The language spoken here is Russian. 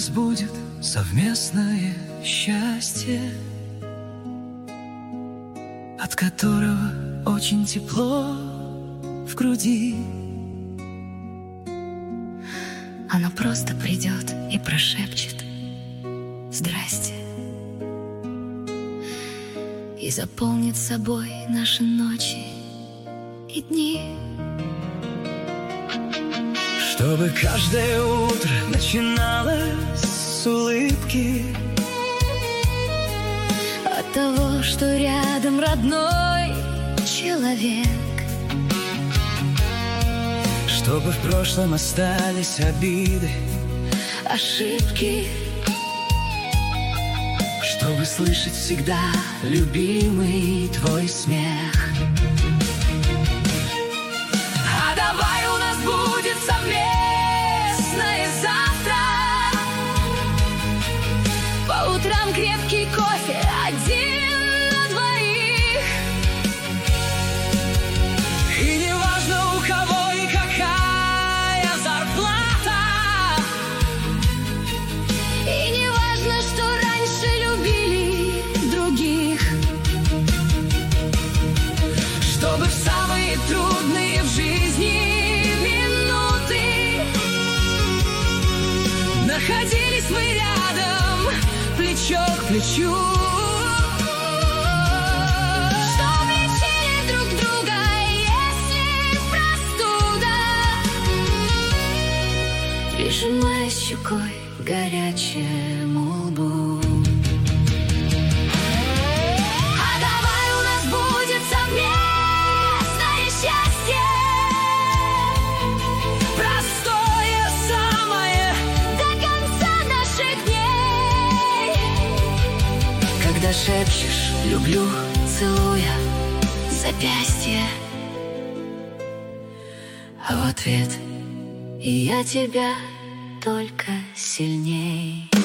нас будет совместное счастье, от которого очень тепло в груди. Оно просто придет и прошепчет «Здрасте» и заполнит собой наши ночи и дни. Чтобы каждое утро начиналось с улыбки, от того, что рядом родной человек. чтобы в прошлом остались обиды, Ошибки, чтобы слышать всегда любимый твой смех. А давай у нас будет совместное завтра, по утрам крепкий кофе один на двоих. и не важно у кого и какая зарплата, И не важно, что раньше любили других. чтобы в самые трудные в жизни минуты находились мы рядом, плечо к плечу. Чтоб лечили друг друга, если простуда, прижимая щекой к горячему лбу. А давай у нас будет совместное счастье, Простое самое, до конца наших дней. когда шепчешь Люблю, целуя запястье, а в ответ и я тебя только сильней.